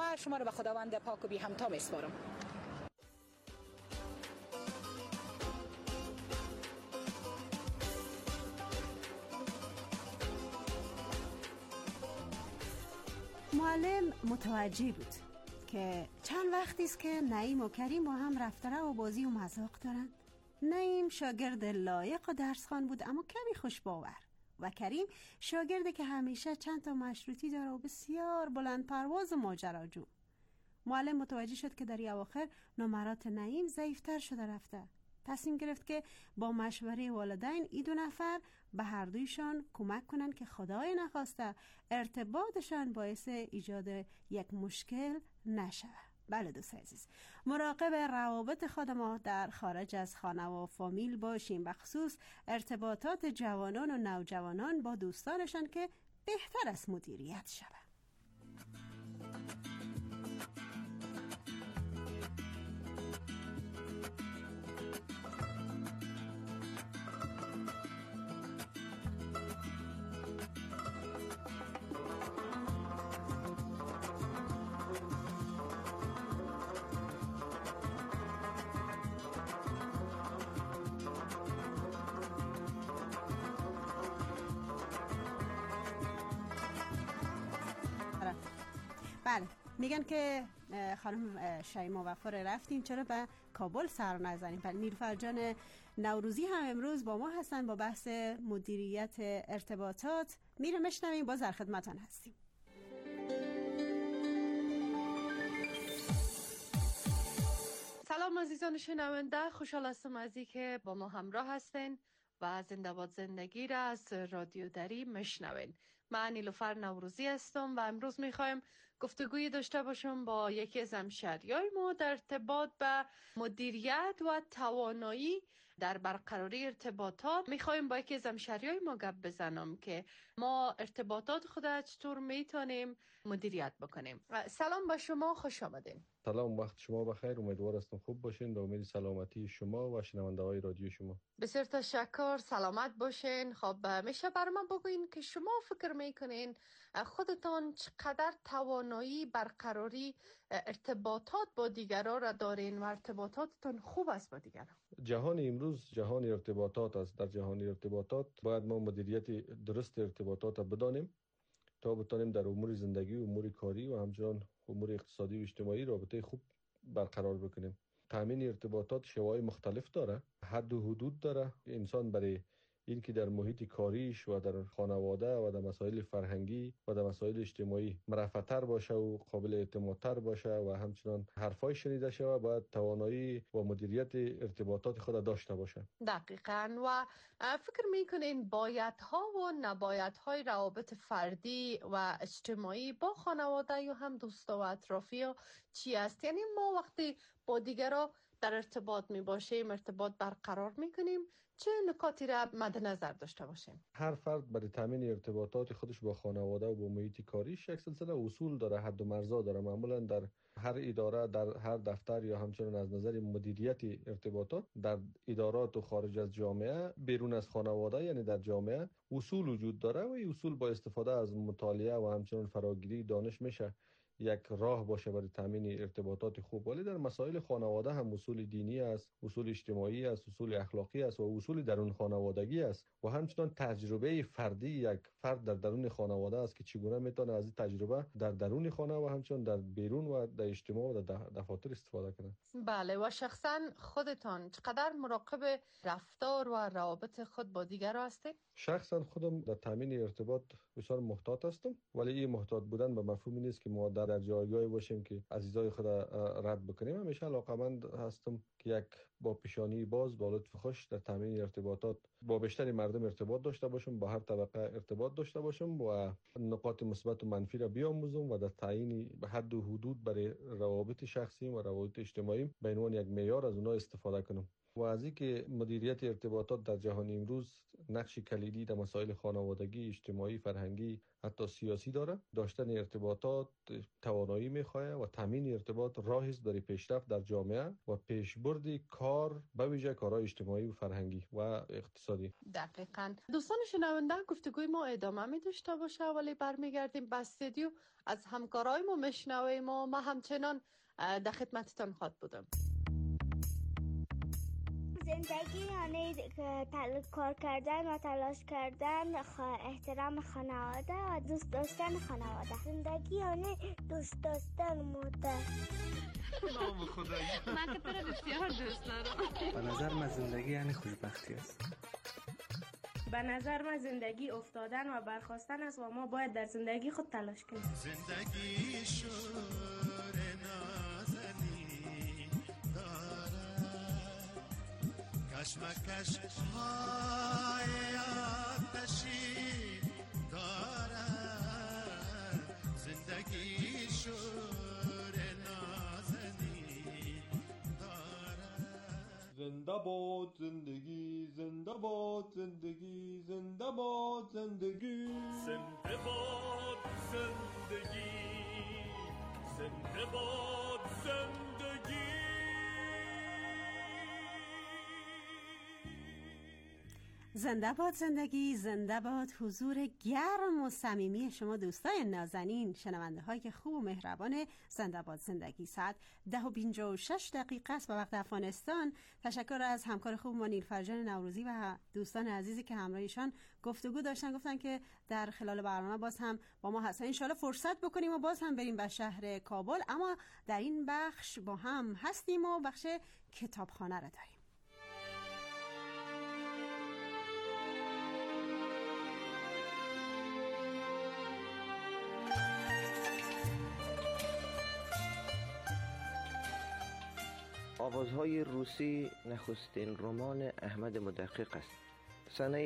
و شما رو به خداوند پاک و بی همتا میسپارم. معلم متوجه بود که چند وقتی است که نعیم و کریم با هم رفتره و بازی و مذاق دارند. نعیم شاگرد لایق و درسخوان بود اما کمی خوش‌باور و کریم شاگردی که همیشه چند تا مشروطی داره و بسیار بلند پرواز و ماجراجو. معلم متوجه شد که در اواخر نمرات نعیم ضعیف‌تر شده رفته. تصمیم گرفت که با مشوره والدین این دو نفر به هر دویشان کمک کنند که خدای نخواسته ارتباطشان باعث ایجاد یک مشکل نشود. بله دوست عزیز، مراقب روابط خود ما در خارج از خانه و فامیل باشیم، به خصوص ارتباطات جوانان و نوجوانان با دوستانشان که بهتر از مدیریت شود. بله، میگن که خانم شیما وفا رفتیم چرا به کابل سر نزنیم. بله، نیلوفر جان نوروزی هم امروز با ما هستن با بحث مدیریت ارتباطات. میره مشنویم، باز در خدمتان هستیم. سلام عزیزان شنونده، خوشحال هستم از اینکه با ما همراه هستین و زنده باد زندگی را از رادیو دری مشنوین. من نیلوفر نوروزی هستم و امروز میخوایم گفتگویی داشته باشم با یکی از همشهریای ما در ارتباط به مدیریت و توانایی در برقراری ارتباطات. میخوایم با یکی از همشهریای ما گپ بزنم که ما ارتباطات خود چطور میتونیم مدیریت بکنیم. سلام با شما، خوش آمدین. سلام، وقت شما بخیر. امیدوار هستم خوب باشین. به امید سلامتی شما و شنونده های رادیو شما. بسیار تشکر، سلامت باشین. خب میشه بر من بگوین که شما فکر میکنین خودتان چقدر توانایی برقراری ارتباطات با دیگران را دارین و ارتباطاتتان خوب است با دیگران؟ جهان امروز جهان ارتباطات است. در جهان ارتباطات باید ما مدیریت درست ارتباطات را بدانیم تا بتانیم در امور زندگی، امور کاری و همچنان امور اقتصادی و اجتماعی رابطه خوب برقرار بکنیم. تامین ارتباطات شواهد مختلف داره، حد و حدود داره. انسان برای این که در محیط کاریش و در خانواده و در مسائل فرهنگی و در مسائل اجتماعی مرفع‌تر باشه و قابل اعتمادتر باشه و همچنان حرفای شنیده شوه، باید توانایی و مدیریت ارتباطات خود داشته باشه. دقیقاً. و فکر میکنین بایدها و نبایدهای روابط فردی و اجتماعی با خانواده یا هم دوستا و اطرافی چی است؟ یعنی ما وقتی با دیگران در ارتباط می باشیم، ارتباط برقرار می کنیم، چه نکاتی را مد نظر داشته باشیم؟ هر فرد برای تامین ارتباطات خودش با خانواده و با محیط کاریش یک سلسله اصول داره، حد و مرزا داره. معمولا در هر اداره، در هر دفتر یا همچنین از نظر مدیریت ارتباطات در ادارات و خارج از جامعه، بیرون از خانواده یعنی در جامعه، اصول وجود داره و این اصول با استفاده از مطالعه و همچنین فراگیری دانش میشه یک راه باشه برای تامین ارتباطات خوب. ولی در مسائل خانواده هم اصول دینی است، اصول اجتماعی است، اصول اخلاقی است و اصول درون خانوادگی است و همچنین تجربه فردی یک فرد در درون خانواده است که چگونه میتونه از این تجربه در درون خانه و همچنین در بیرون و در اجتماع و در دفاتر استفاده کنه. بله. و شخصا خودتان چقدر مراقب رفتار و روابط خود با دیگران هستید؟ شخصا خودم در تامین ارتباط بسیار محتاط هستم، ولی این محتاط بودن به مفهوم نیست که ما در جایگاهی باشیم که عزیزای خود رد بکنیم. همیشه علاقمند هستم که یک با پیشانی باز، با لطف خوش در تامین ارتباطات با بیشتر مردم ارتباط داشته باشم، با هر طبقه ارتباط داشته باشم و نقاط مثبت و منفی را بیاموزم و در تعیین حد و حدود برای روابط شخصی و روابط اجتماعی به عنوان یک معیار از اونها استفاده کنم. و از اینکه مدیریت ارتباطات در جهان امروز نقش کلیدی در مسائل خانوادگی، اجتماعی، فرهنگی، حتی سیاسی داره، داشتن ارتباطات توانایی میخواه و تامین ارتباط راهی است برای پیشرفت در جامعه و پیشبرد کار، به ویژه کارهای اجتماعی و فرهنگی و اقتصادی. دقیقاً. دوستان شنونده، گفتگوی ما ادامه می داشته باشه، ولی برمیگردیم به استودیو از همکارای ما میشنویم و ما همچنان در خدمتتان خواهد بودم. زندگی یعنی کار کردن و تلاش کردن، احترام خانواده و دوست داشتن خانواده. زندگی یعنی دوست داشتن مادر. نام خدایی. من که تو رو بسیار دوست دارم. به نظر من زندگی یعنی خوشبختی است. به نظر من زندگی افتادن و برخاستن است و ما باید در زندگی خود تلاش کنیم. زندگی شور نازنی دارد، کشمکش های آتشی دارد. زندگی شور نازنی دارد. زنده باد زندگی، زنده باد زندگی، زنده باد زندگی، زنده باد زندگی، زنده باد زندگی. زنده باد زندگی، زنده باد حضور گرم و صمیمی شما دوستای نازنین، شنونده های خوب و مهربان زنده باد زندگی. ساعت 10:56 است به وقت افغانستان. تشکر از همکار خوب ما نیلوفر جان نوروزی و دوستان عزیزی که همراهشان گفتگو داشتن. گفتن که در خلال برنامه باز هم با ما هستن، ان شاءالله فرصت بکنیم و باز هم بریم به شهر کابل، اما در این بخش با هم هستیم و بخش کتابخانه را داریم. آوازهای روسی نخستین رمان احمد مدقق است. سنه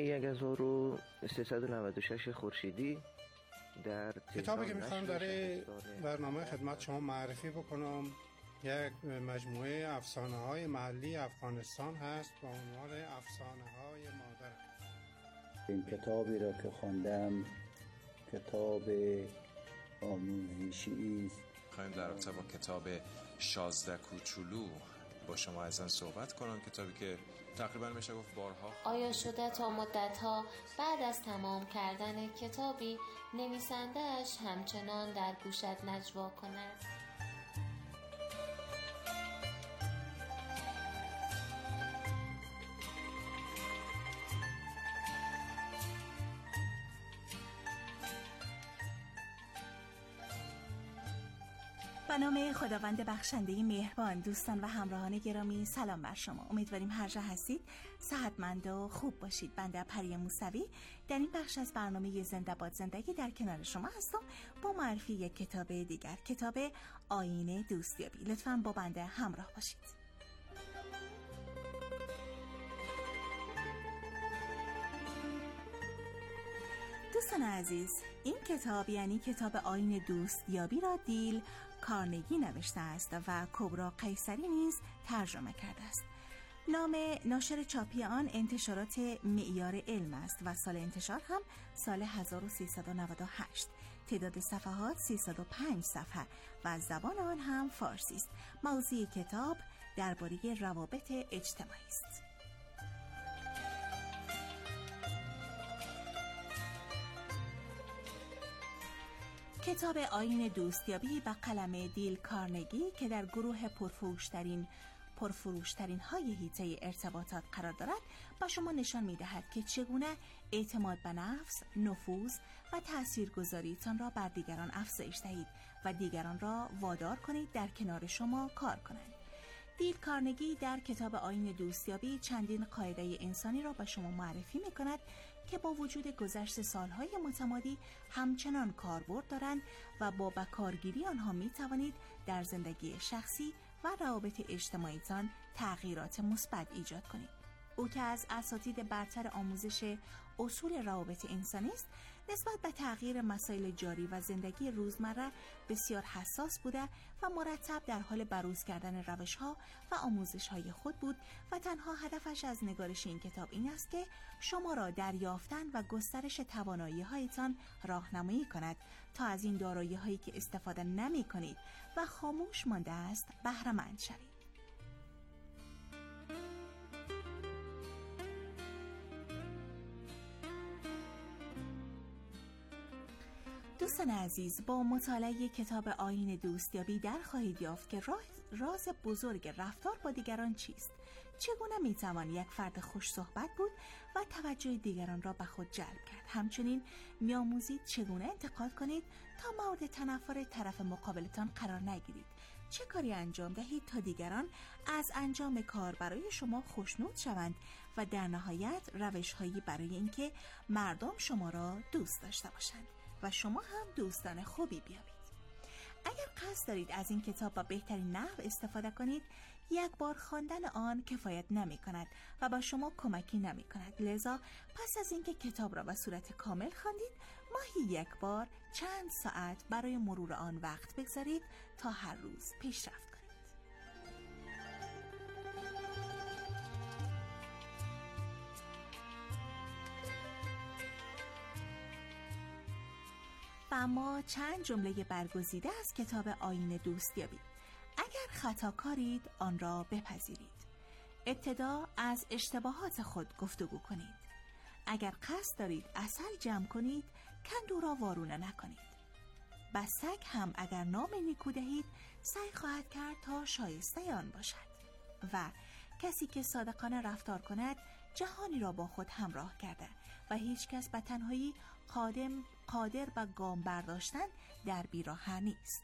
1396 خورشیدی در کتابی که میخوام در برنامه خدمت شما معرفی بکنم یک مجموعه افسانه های محلی افغانستان هست با عنوان افسانه های مادر. این کتابی را که خواندم کتاب آموزشی است. خواهیم در رابطه با کتاب 16 کوچولو با شما ازن صحبت کنم، کتابی که تقریبا میشه گفت بارها آیا شده تا مدتها بعد از تمام کردن کتابی نویسنده‌اش همچنان در گوشت نجوا کند؟ به نام خداوند بخشنده مهربان، دوستان و همراهان گرامی، سلام بر شما. امیدواریم هر جا هستید صحتمند و خوب باشید. بنده پری موسوی در این بخش از برنامه زنده باد زندگی در کنار شما هستم با معرفی یک کتاب دیگر، کتاب آیین دوستیابی. لطفاً با بنده همراه باشید. دوستان عزیز، این کتاب یعنی کتاب آیین دوستیابی را دیل کارنگی نوشته است و کبرا قیصری نیز ترجمه کرده است. نام ناشر چاپی آن انتشارات معیار علم است و سال انتشار هم سال 1398. تعداد صفحات 305 صفحه و زبان آن هم فارسی است. موضوع کتاب درباره روابط اجتماعی است. کتاب آیین دوستیابی به قلم دیل کارنگی که در گروه پرفروشترین های حیطه ارتباطات قرار دارد با شما نشان می دهد که چگونه اعتماد به نفس، نفوذ و تاثیرگذاریتان را بر دیگران افزایش دهید و دیگران را وادار کنید در کنار شما کار کنند. دیل کارنگی در کتاب آیین دوستیابی چندین قاعده انسانی را به شما معرفی می کند که با وجود گذشت سالهای متمادی همچنان کاربرد دارند و با بکارگیری آنها می توانید در زندگی شخصی و روابط اجتماعیتان تغییرات مثبت ایجاد کنید. او که از اساتید برتر آموزش اصول روابط انسانی است، نسبت به تغییر مسائل جاری و زندگی روزمره بسیار حساس بوده و مرتب در حال بروز کردن روش‌ها و آموزش‌های خود بود و تنها هدفش از نگارش این کتاب این است که شما را در یافتن و گسترش توانایی‌هایتان راهنمایی کند تا از این دارایی‌هایی که استفاده نمی‌کنید و خاموش مانده است بهره مند شوید. دوستان عزیز، با مطالعه کتاب آیین دوستیابی در خواهید یافت که راز بزرگ رفتار با دیگران چیست، چگونه میتوان یک فرد خوش صحبت بود و توجه دیگران را به خود جلب کرد. همچنین میآموزید چگونه انتقاد کنید تا مورد تنفر طرف مقابلتان قرار نگیرید، چه کاری انجام دهید تا دیگران از انجام کار برای شما خوشنود شوند و در نهایت روش‌هایی برای اینکه مردم شما را دوست داشته باشند و شما هم دوستان خوبی بیابید. اگر قصد دارید از این کتاب با بهترین نحو استفاده کنید، یک بار خواندن آن کفایت نمی کند و با شما کمکی نمی کند. لذا پس از اینکه کتاب را به صورت کامل خواندید، ماهی یک بار چند ساعت برای مرور آن وقت بگذارید تا هر روز پیشرفت کنید. و اما چند جمله برگزیده از کتاب آیین دوستیابی. اگر خطاکارید آن را بپذیرید. ابتدا از اشتباهات خود گفتگو کنید. اگر قصد دارید عسل جمع کنید، کندو را وارونه نکنید. به سگ هم اگر نام نیکو دهید، سعی خواهد کرد تا شایسته آن باشد. و کسی که صادقانه رفتار کند، جهانی را با خود همراه کرده و هیچ کس به تنهایی قادر به گام برداشتن در بیراه نیست.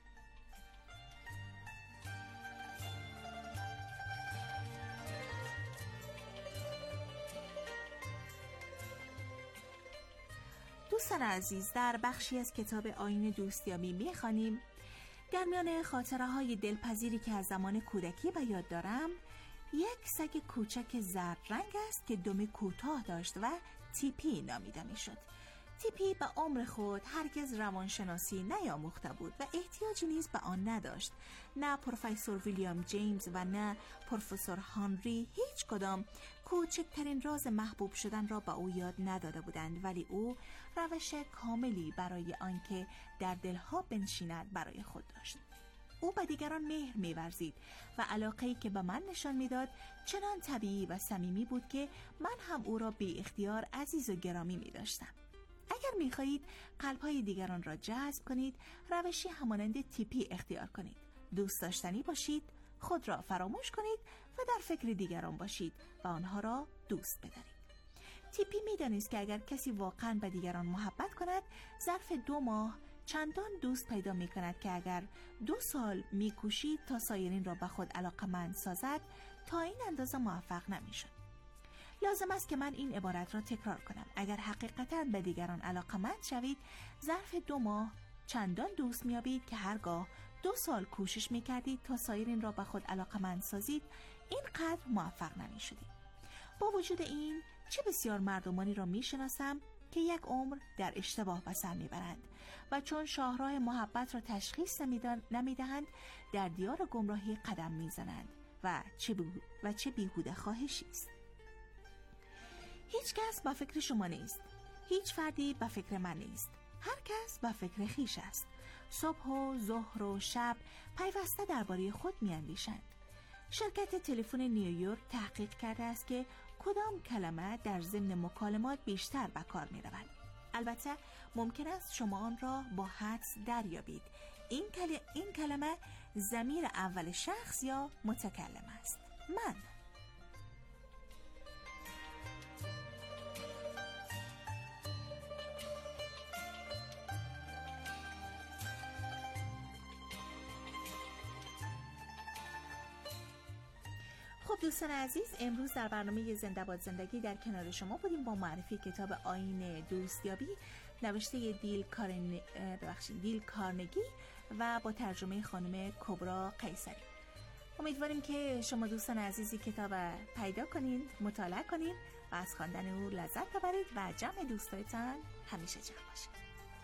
دوستان عزیز، در بخشی از کتاب آیین دوستیابی می‌خوانیم در میان خاطره‌های دلپذیری که از زمان کودکی به یاد دارم، یک سگ کوچک زرد رنگ است که دم کوتاه داشت و تیپی نامیده میشد. تیپی به عمر خود هرگز روانشناسی نیاموخته بود و احتیاجی نیز به آن نداشت. نه پروفسور ویلیام جیمز و نه پروفسور هانری هیچ کدام کوچکترین راز محبوب شدن را به او یاد نداده بودند، ولی او روش کاملی برای آنکه در دلها بنشیند برای خود داشت. او به دیگران مهر می‌ورزید و علاقه‌ای که به من نشان می‌داد چنان طبیعی و صمیمی بود که من هم او را بی اختیار عزیز و گرامی می‌داشتم. اگر می‌خواهید قلب‌های دیگران را جذب کنید، روشی همانند تیپی اختیار کنید. دوست داشتنی باشید، خود را فراموش کنید و در فکر دیگران باشید و آنها را دوست بدارید. تیپی می‌دانست که اگر کسی واقعاً به دیگران محبت کند، ظرف 2 ماه چندان دوست پیدا می کند که اگر 2 سال می کوشید تا سایرین را به خود علاقمند سازد، تا این اندازه موفق نمی شد. لازم است که من این عبارت را تکرار کنم. اگر حقیقتاً به دیگران علاقمند شوید، ظرف 2 ماه چندان دوست می یابید که هرگاه 2 سال کوشش می کردید تا سایرین را به خود علاقمند سازید، اینقدر موفق نمی شدید. با وجود این، چه بسیار مردمانی را می شناسم که یک عمر در اشتباه به سر میبرند و چون شاهراه محبت را تشخیص نمیدهند، در دیار گمراهی قدم میزنند و چه بیهوده خواهشی است. هیچ کس به فکر شما نیست. هیچ فردی به فکر من نیست. هر کس به فکر خویش است. صبح و ظهر و شب پیوسته درباره خود میاندیشند. شرکت تلفن نیویورک تحقیق کرده است که کدام کلمه در ضمن مکالمات بیشتر به کار می رود. البته ممکن است شما آن را با حدس دریابید. این کلمه ضمیر اول شخص یا متکلم است. من. خب دوستان عزیز، امروز در برنامه زنده باد زندگی در کنار شما بودیم با معرفی کتاب آیین دوستیابی نوشته دیل کارنگی و با ترجمه خانم کبرا قیصری. امیدواریم که شما دوستان عزیزی کتاب پیدا کنین، مطالعه کنین و از خواندن او لذت ببرید و جمع دوستایتان همیشه جمع باشید.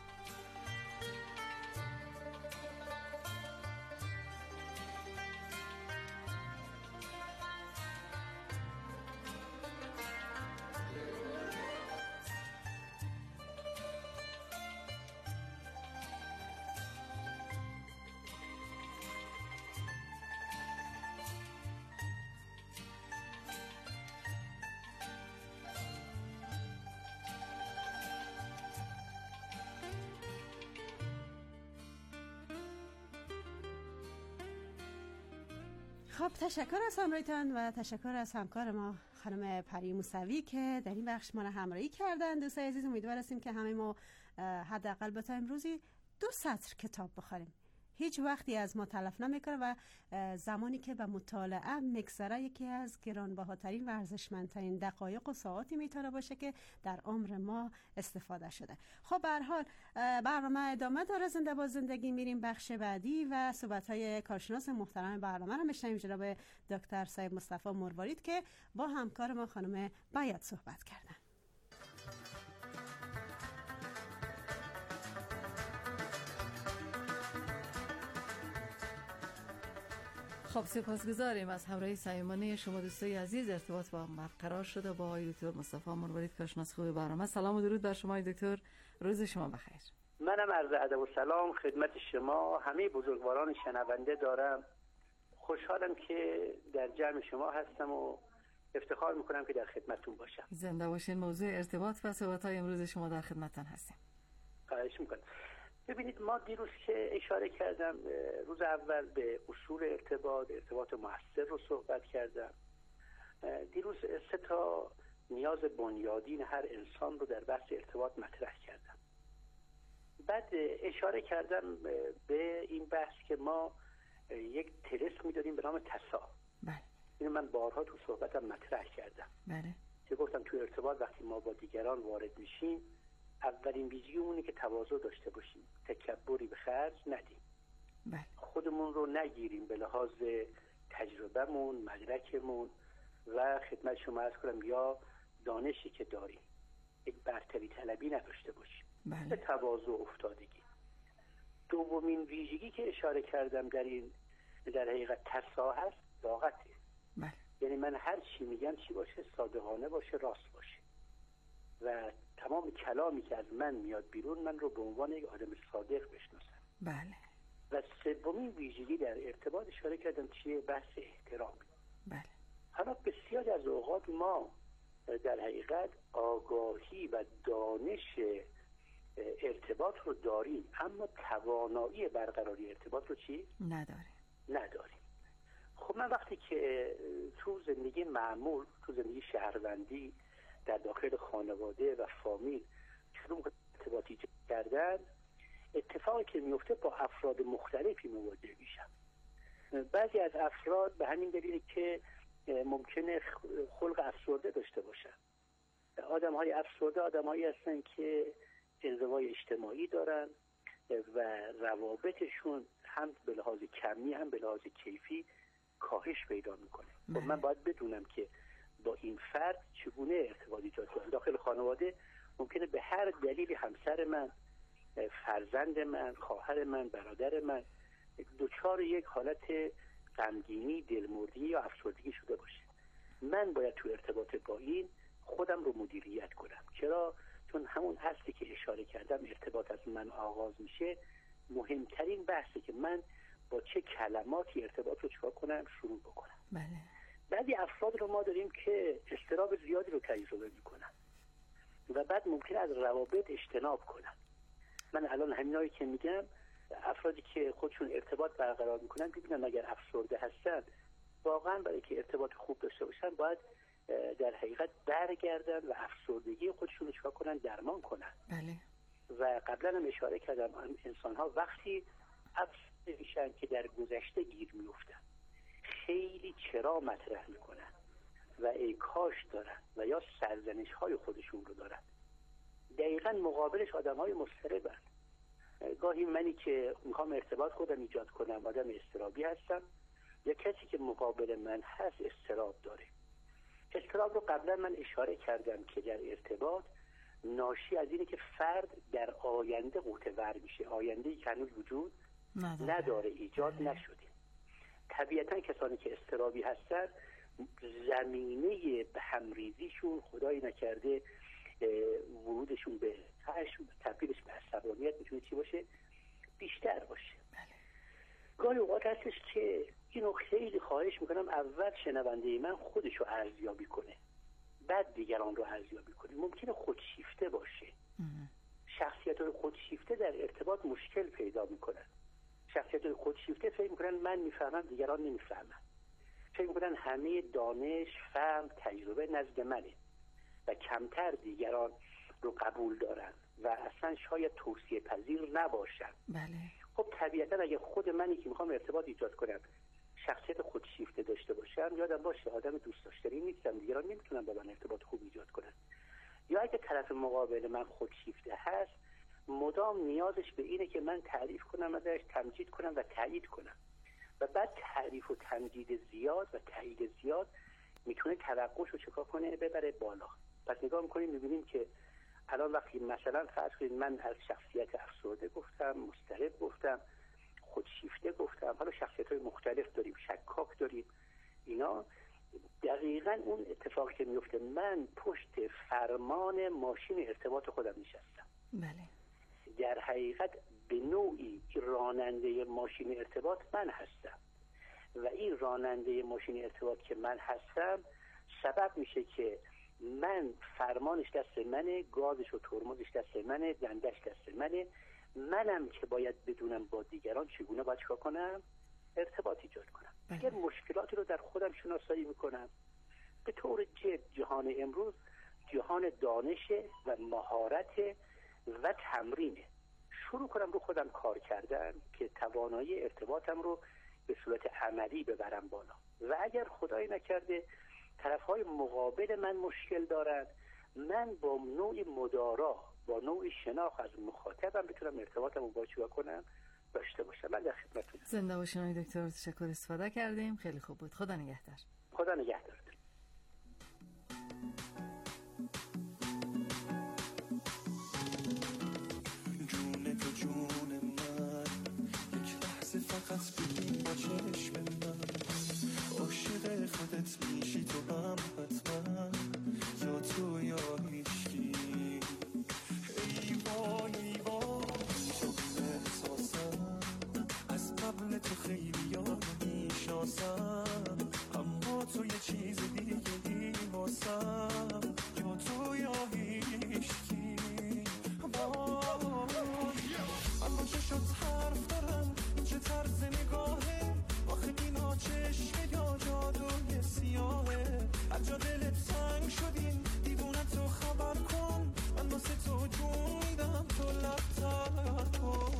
خب تشکر از همراهیتان و تشکر از همکار ما خانم پری موسوی که در این بخش ما را همراهی کردن. دوستای عزیز، امیدوار هستیم که همه ما حداقل با تا امروزی 2 سطر کتاب بخوریم. هیچ وقتی از ما تلف نمیکنه و زمانی که به مطالعه میگذره یکی از گرانبهاترین و ارزشمندترین دقایق و ساعاتی میتونه باشه که در عمر ما استفاده شده. خب به هر حال برنامه ادامه داره. زنده با زندگی میریم بخش بعدی و صحبت‌های کارشناس محترم برنامه رو میشنویم، جناب دکتر صاحب مصطفی مروارید که با همکار ما خانم بیات صحبت کردن. خب سپاسگزاریم از همراهی صمیمانه شما دوستای عزیز. ارتباط با برقرار شده با آقای دکتر مصطفی مروارید کارشناس خوب برنامه. سلام و درود بر شما دکتر، روز شما بخیر. منم عرض ادب و سلام خدمت شما همه بزرگواران شنونده دارم. خوشحالم که در جمع شما هستم و افتخار میکنم که در خدمتتون باشم. زنده باشین. موضوع ارتباط و صحبت‌های امروز شما در خدمتتون هستیم. خواهش میکنم. ببینید، ما دیروز که اشاره کردم روز اول به اصول ارتباط مؤثر رو صحبت کردم. دیروز 3 تا نیاز بنیادین هر انسان رو در بحث ارتباط مطرح کردم. بعد اشاره کردم به این بحث که ما یک طلسمی داریم به نام تسا. بله. اینو من بارها تو صحبتم مطرح کردم. بله. که گفتم تو ارتباط وقتی ما با دیگران وارد میشیم اولین ویژگی اونه که تواضع داشته باشیم، تکبری به خرج ندیم. بله. خودمون رو نگیریم به لحاظ تجربهمون، مدرکمون و خدمت شما عرض کنم یا دانشی که داریم، یک برتری طلبی نداشته باشیم. بله. به تواضع افتادگی. دومین ویژگی که اشاره کردم در حقیقت تسا هست، صداقته. بله. یعنی من هر چی میگم چی باشه، صادقانه باشه، راست باشه و تمام کلامی که از من میاد بیرون من رو به عنوان یک آدم صادق بشناسم. بله. و سومین ویژگی در ارتباط اشاره کردم چیه؟ بحث احترام. بله. حالا بسیاری از اوقات ما در حقیقت آگاهی و دانش ارتباط رو داریم اما توانایی برقراری ارتباط رو چی؟ نداریم. خب من وقتی که تو زندگی معمول، تو زندگی شهروندی، در داخل خانواده و فامیل شروع ارتباطی کردن، اتفاقی که میفته با افراد مختلفی مواجه میشم. بعضی از افراد به همین دلیل که ممکنه خلق افسرده داشته باشن. آدم‌های افسرده آدم‌هایی هستن که انزوای اجتماعی دارن و روابطشون هم به لحاظ کمی هم به لحاظ کیفی کاهش پیدا میکنه. خب من باید بدونم که با این فرد چگونه ارتباط ایجاد کنم. داخل خانواده ممکنه به هر دلیلی همسر من، فرزند من، خواهر من، برادر من دچار یک حالت غمگینی، دلمردی یا افسردگی شده باشه. من باید تو ارتباط با این خودم رو مدیریت کنم. چرا؟ چون همون اصلی که اشاره کردم، ارتباط از من آغاز میشه. مهمترین بحثه که من با چه کلماتی ارتباط رو چکار کنم، شروع بکنم. بله. بعضی افراد رو ما داریم که اضطراب زیادی رو تجربه میکنن و بعد ممکن از روابط اجتناب کنن. من الان همینایی که میگم، افرادی که خودشون ارتباط برقرار میکنن ببینن اگر افسرده هستن واقعا برای که ارتباط خوب داشته باشن باید در حقیقت برگردن و افسردگی خودشون رو چکار کنن، درمان کنن. بله. و قبلا هم اشاره کردم انسان ها وقتی افسرده میشن که در گذشته گیر میفتن، خیلی چرا مطرح میکنن و ای کاش دارن و یا سرزنش های خودشون رو دارن. دقیقا مقابلش آدم های مضطربن. گاهی منی که میخوام ارتباط خودم ایجاد کنم آدم اضطرابی هستم، یا کسی که مقابل من هست اضطراب داره. اضطراب رو قبلا من اشاره کردم که در ارتباط ناشی از اینه که فرد در آینده غوطه‌ور میشه، آینده‌ای که هنوز وجود نداره، ایجاد نشده. طبیعتا کسانی که اضطرابی هستن زمینه به همریزیشون خدایی نکرده ورودشون به خشم، تبدیلش به عصبانیت میتونه چی باشه؟ بیشتر باشه. گاهی اوقات هستش که اینو خیلی خواهش میکنم اول شنونده من خودشو ارزیابی کنه، بعد دیگران رو ارزیابی کنه. ممکنه خودشیفته باشه. شخصیت‌های خودشیفته در ارتباط مشکل پیدا میکنن. شخصیت‌های خودشیفته فکر میکنن من میفهمم دیگران نمیفهمن، فکر میکنن همه دانش، فهم، تجربه نزد منه و کمتر دیگران رو قبول دارن و اصلا شاید توصیه پذیر نباشن. بله. خب طبیعتا اگه خود منی که میخوام ارتباط ایجاد کنم شخصیت خودشیفته داشته باشم، یادم باشه آدم دوست داشتنی نیستم، دیگران نمیتونن با من ارتباط خوب ایجاد کنن. یا اگه طرف مقابل من خودشیفته هست، مدام نیازش به اینه که من تعریف کنم، ازش تمجید کنم و تایید کنم و بعد تعریف و تمجید زیاد و تایید زیاد میتونه توقعش رو چکار کنه؟ ببره بالا. پس نگاه میکنیم میبینیم که الان وقتی مثلا فرض کنید من از شخصیت افسرده گفتم، مضطرب گفتم، خودشیفته گفتم، حالا شخصیت‌های مختلف داریم، شکاک داریم، اینا دقیقاً اون اتفاقی که میفته من پشت فرمان ماشین ارتباط خودم نشستم. بله. در حقیقت به نوعی راننده ماشین ارتباط من هستم و این راننده ماشین ارتباط که من هستم سبب میشه که من فرمانش دست منه، گازش و ترمزش دست منه، دندش دست منه، منم که باید بدونم با دیگران چگونه باید چیکار کنم؟ ارتباط ایجاد کنم. اگر مشکلاتی رو در خودم شناسایی میکنم، به طور جد جهان امروز جهان دانش و مهارت و تمرینه. شروع کنم رو خودم کار کردن که توانایی ارتباطم رو به صورت عملی ببرم بالا و اگر خدای نکرده طرفهای مقابل من مشکل دارن، من با نوع مدارا، با نوع شناخت از مخاطبم بتونم ارتباطم رو با چیکار کنم داشته باشم. من در خدمتتونم. زنده باشین آقای دکتر، تشکر، استفاده کردیم، خیلی خوب بود. خدا نگهدار. خدا نگهدار. جون تو جون من، یک لحظه فقط ببین با چشم من، عاشق خودت میشی تو هم حتما، یا تو یا هیچکی. ای وای ای وای تو احساسم، از قبل تو خیلی ها میشناسم، اما تو یه چیز دیگه واسم، یا تو یا هیچکی. اما چه شد حرف دارم، چه طرز نگاهه، آخه اینا چشمه یا جادوی سیاهه، هر جا دلت سنگ شدین دیوونه تو خبر کن، من واسه تو جون میدم تو لبتر کن.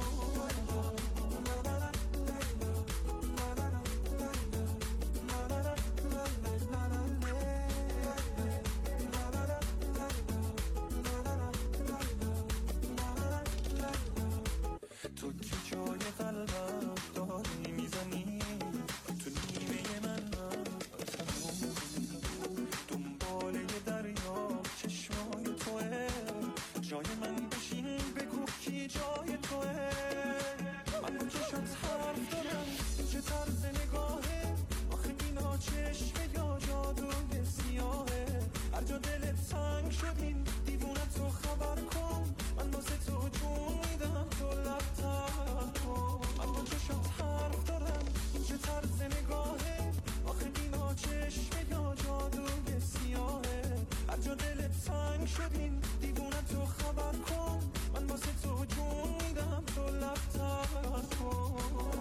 تو که جای قلبم داری میزنی، تو نیمه من تمومی، دنباله دریا چشمای توه، جای من بشین بگو کی جای توه. من که شد حرف دارم، چه طرز نگاهه، آخه اینا چشمه یا جادوی سیاهه، هر جا دلت سنگ شدین دیوونه تو خبر کن، من واسه تو جون میدم تو لبتر کن. اما چه شد حرف دارم، چه طرز نگاهه، آخه اینا چشمه یا جادوی سیاهه، هر جا دلت سنگ شدین دیوونه تو خبر کن، من واسه تو جون میدم تو لبتر کن.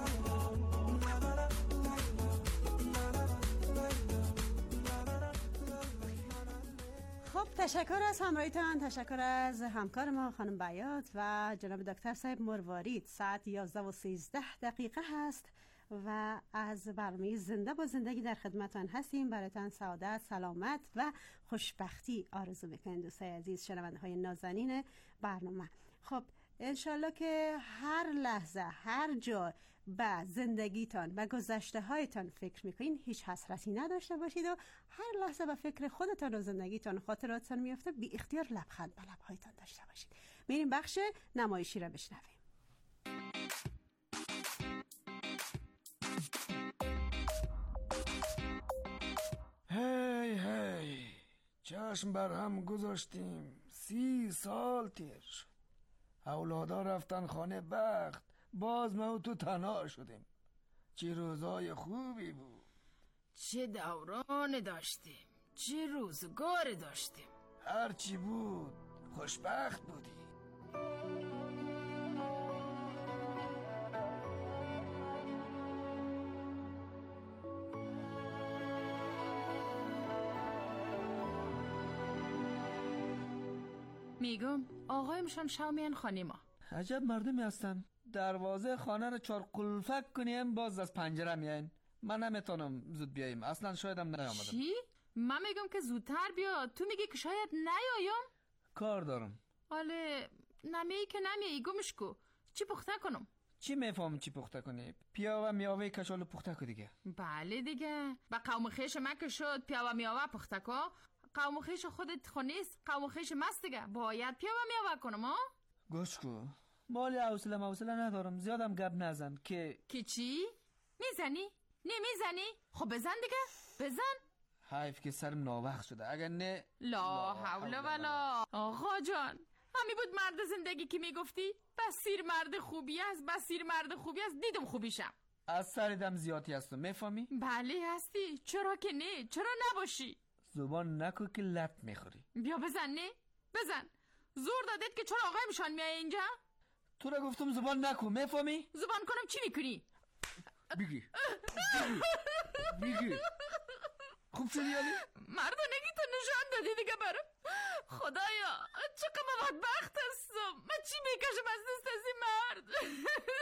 خب تشکر از همراهیتان، تشکر از همکار ما خانم بیات و جناب دکتر صاحب مروارید. ساعت 11:13 هست و از برنامه زنده با زندگی در خدمتان هستیم. برایتان سعادت، سلامت و خوشبختی آرزو میکنیم دوستای عزیز، شنونده های نازنین برنامه. خب انشالله که هر لحظه، هر جا به زندگیتان و گذشته هایتان فکر میکنین هیچ حسرتی نداشته باشید و هر لحظه به فکر خودتان و زندگیتان خاطراتتان میفته بی اختیار لبخند به لبهایتان داشته باشید. میریم بخش نمایشی را بشنویم. هی چشم بر هم گذاشتیم 30 سال تیر شد، اولادا رفتن خانه بخت، باز ما و تو تنها شدیم. چه روزای خوبی بود، چه دوران داشتیم، چه روزگار داشتیم. هرچی بود خوشبخت بودی. میگم آقایمشان شو میان خانه ما. عجب مردمی هستن، دروازه خانه رو 4 قلفک کنیم باز از پنجره میاین. من نمیتونم زود بیایم، اصلا شایدم نیامدم. چی؟ من میگم که زودتر بیا، تو میگی که شاید نیایم. کار دارم. آله نمیایی که نمیایی، گمش کو. چی پخته کنم؟ چی میفهمی چی پخته کنی؟ پیا و میاوه کچالو پخته کو دیگه. بله دیگه، با قوم خیش من که شد پیا و میاوه پخته کو. قوم خیش خودت خونیست، قوم خیش مست دیگه، باید پیا و میاوه کنم ها. گوش کو، مالی حوصله ندارم، زیادم گپ نزن که چی؟ میزنی؟ نمیزنی؟ خب بزن دیگه، بزن. حیف که سرم ناوقت شده، اگر نه لا حول ولا. آقا جان همی بود مرد زندگی که میگفتی؟ بسیر مرد خوبی است، بسیر مرد خوبی است، دیدم خوبیشم. از سردم زیادی هستم، میفهمی؟ بله هستی، چرا که نه، چرا نباشی؟ زبان نکو که لط میخوری. بیا بزن، نه بزن. زور دادید که چرا آقایمشان میای اینجا؟ تو را گفتم زبان نکو، میفهمی؟ زبان کنم چی میکنی؟ بگی خوب شدی یالی؟ مردانگی تو نشان دادی دیگه برام. خدایا چقدر بدبخت هستم، من چی میکشم از دست از این مرد.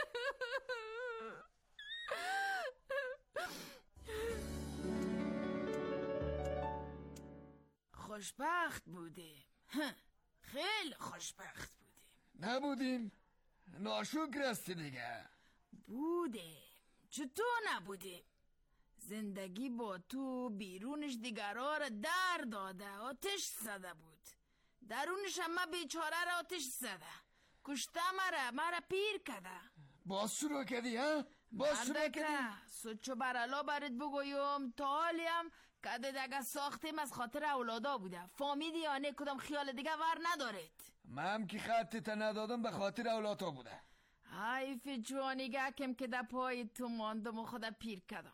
خوشبخت بودیم، خیلی خوشبخت بودیم. نبودیم، ناشکر هستی دیگه. بودیم، چطور نبودیم؟ زندگی با تو بیرونش دیگرها را در داده، آتش زده بود. درونش هم بیچاره را آتش زده، کشته مرا پیر کده. باز شروع کردی ها؟ باز شروع کردی؟ سوچو برالا برات بگویم تا حالیم کده دگه ساختیم از خاطر اولادا بوده. فامیدی یا نه کدام خیال دیگه ور ندارید؟ من که خطت ندادم به خاطر اولادا بوده. حیف جوانیگه کم که در پای تو ماندم و خدا پیر کدم.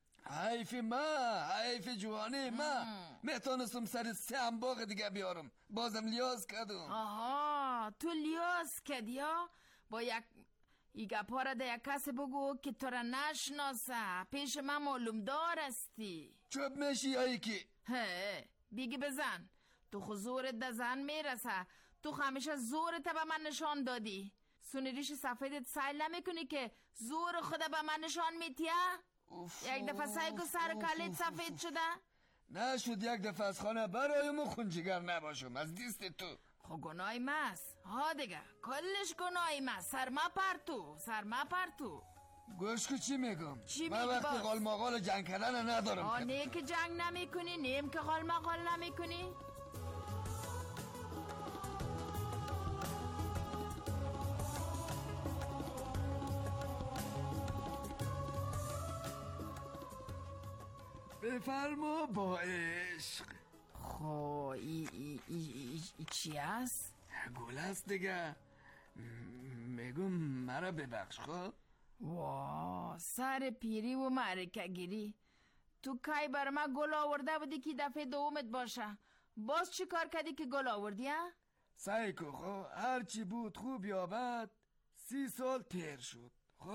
حیف جوانی ما میتونستم سر 3 انباغ دیگه بیارم، بازم لیاز کردم. آها تو لیاز کردی ها؟ با یک گپا ده یک کسی بگو که تو را نشناسه، پیش من معلوم دار هستی. چوب میشی یا یکی؟ بیگی بزن، تو خو زورت ده زن میرسه، تو همیشه زورت به من نشان دادی. سونریش سفیدت سیل نمیکنی که زور خود به من نشان میتیه؟ یک دفعه سعی کن سر کلت سفید شده؟ نشد یک دفعه از خانه برایم و خونجگر نباشم از دیست تو. خب گناهی مست ها دیگه، کلش گناهی مست. سر ما پرتو. گوش که چی میگم؟ من وقتی قالماقال جنگ کردن ندارم. نه که جنگ نمیکنی، نیم که قالماقال نمیکنی. بفرما با عشق. خو ای چی هست؟ گل هست دیگه. میگم مرا ببخش خب. وا سر پیری و معرکه گیری. تو کی بر من گل آورده بودی که دفعه دومت باشه؟ باز چی کار کردی که گل آوردی ها؟ سعی کن خب، هرچی بود خوب یا بد 30 سال تیر شد.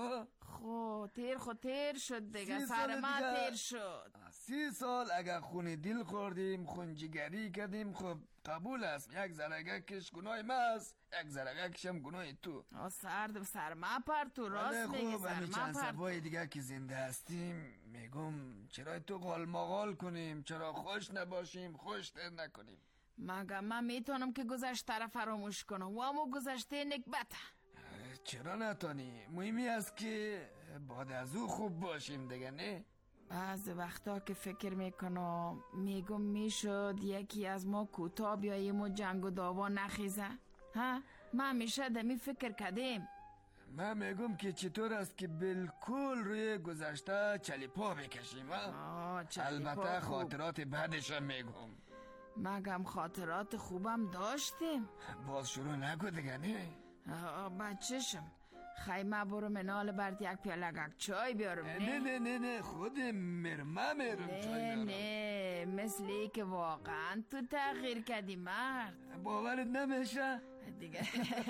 تیر شد دیگه، سر ما تیر شد. 30 سال اگر خونی دل خوردیم، خونجگری کردیم، خب قبول است. یک زرگکش گناه ما است، یک زرگکش هم گناه تو. سر ما پرتو، راست میگی. سر ما چند سبای دیگه که زنده هستیم میگم چرا تو قالماقال کنیم، چرا خوش نباشیم، خوش تر نکنیم. مگه من میتونم که گذشته را فراموش کنم و همون گذشته نکبته. چرا نتانی؟ مهمی است که بعد از او خوب باشیم دیگه، نه؟ بعض وقتا که فکر میکنم میگم میشد یکی از ما کوتاه بیاییم و جنگ و دعوا نخیزه. ها؟ ما همیشه دمی فکر کردیم. من میگم که چطور است که بالکل روی گذشته چلی پا بکشیم. البته خاطرات بعدش هم میگم. مگم خاطرات خوبم داشتیم. باز شروع نگو دیگه، نه؟ بچشم خیمه برو منال برد یک پیالگک چای بیارم. نه خود میرم چای بیارم. نه مثلی که واقعا تو تغییر کردی مرد. باورت نمیشه دیگه.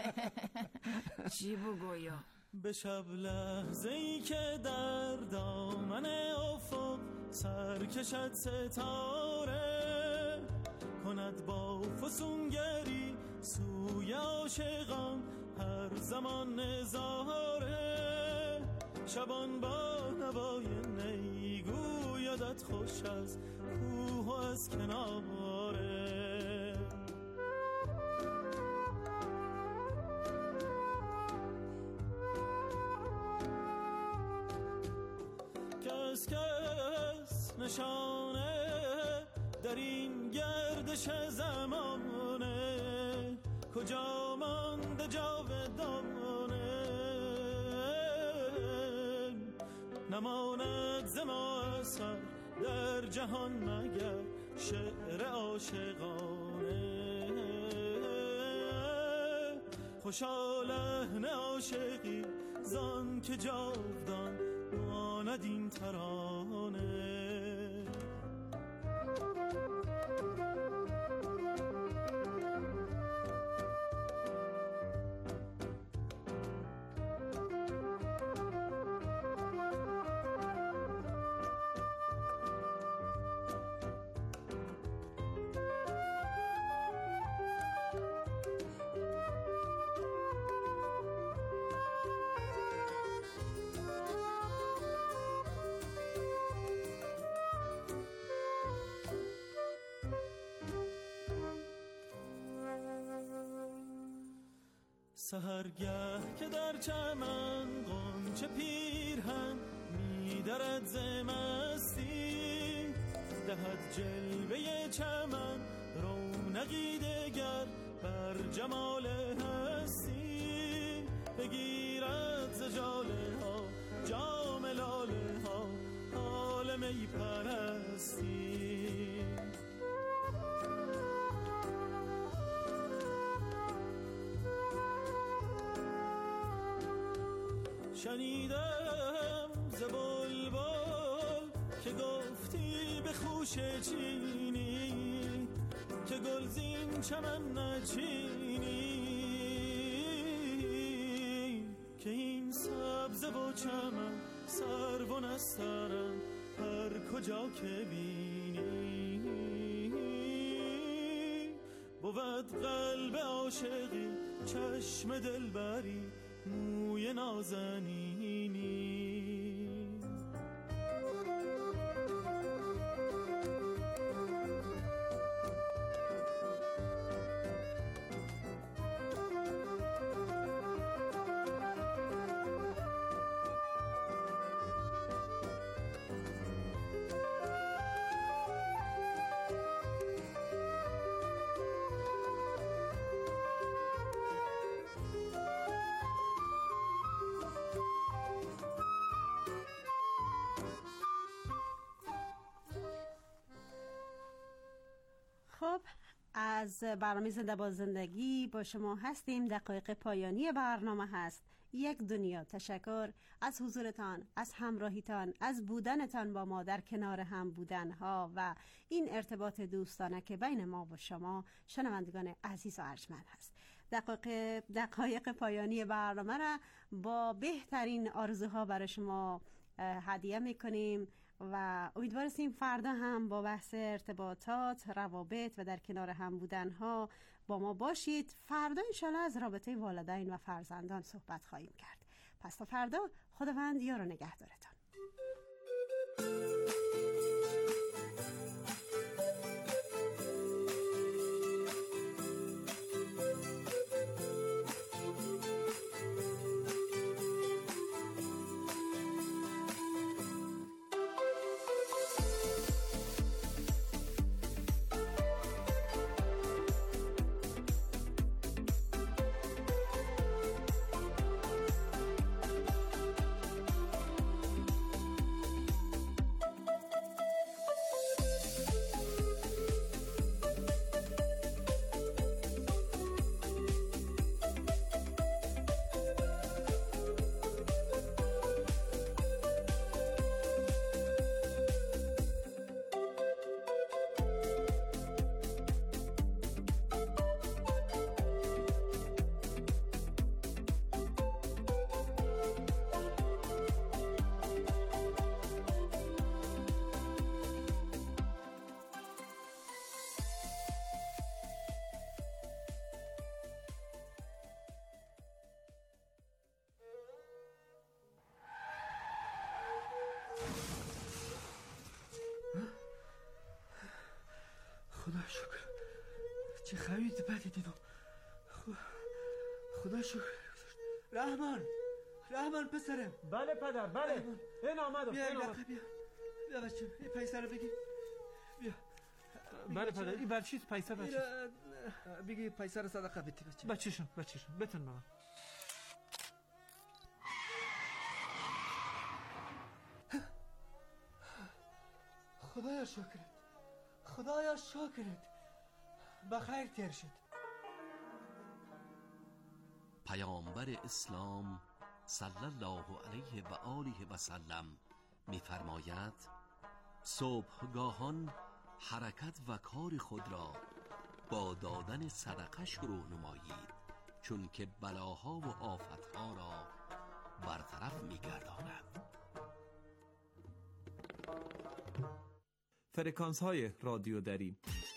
چی بگویا؟ به شب لحظه‌ای که در دامن افق سر کشد ستاره، کند با فسونگری سوی عاشقان هر زمان نظاره. شبان با نوای نی گویدت خوش از کوه و از کناره. کس کس نشانه در این گردش زمانه، کجا مانده جاودانه. نماند ز ما اثر در جهان مگر شعر عاشقانه. خوشا لحن عاشقی زان که جاودان ماند این ترانه. سحرگه که در چمن غنچه پیرهن می‌درد ز مستی، دهد جلوه چمن رونقی دگر بر جمال هستی. بگیرد ز ژاله ها جام لاله ها حال می پرستی. شنیدم ز بلبل که گفتی به خوشه چینی، که گلزین چمن نچینی، که این سبزه و چمن سرو و نسترن هر کجا که بینی. بود قلب عاشقی چشم دلبری موی نازنینی. خب از برنامه زنده با زندگی با شما هستیم. دقایق پایانی برنامه هست. یک دنیا تشکر از حضورتان، از همراهیتان، از بودنتان با ما در کنار هم بودنها و این ارتباط دوستانه که بین ما و شما شنوندگان عزیز و ارجمند هست. دقایق پایانی برنامه را با بهترین آرزوها برای شما هدیه میکنیم و امیدوار هستیم فردا هم با بحث ارتباطات، روابط و در کنار هم بودنها با ما باشید. فردا انشالله از رابطه والدین و فرزندان صحبت خواهیم کرد. پس تا فردا، خداوند یار و نگهدارتان. خدا شکر. چه خوید بدی دیدم. خدا شکر. رحمان پسرم. بله پدر بله. این آمدم. بیا بچه این پیسه رو بگی. بیا. بله پدر این بر چیز پیسه بچه؟ بگی پیسه رو صدقه بدی بچه. بچه‌شون بتون بابا. خدایا شکرت. بخیر تیر شد. پیامبر اسلام صلی الله علیه و آله و سلم می‌فرماید صبحگاهان حرکت و کار خود را با دادن صدقه شروع نمایید، چون که بلاها و آفتها را برطرف می‌گرداند. فرکانس های رادیو دری.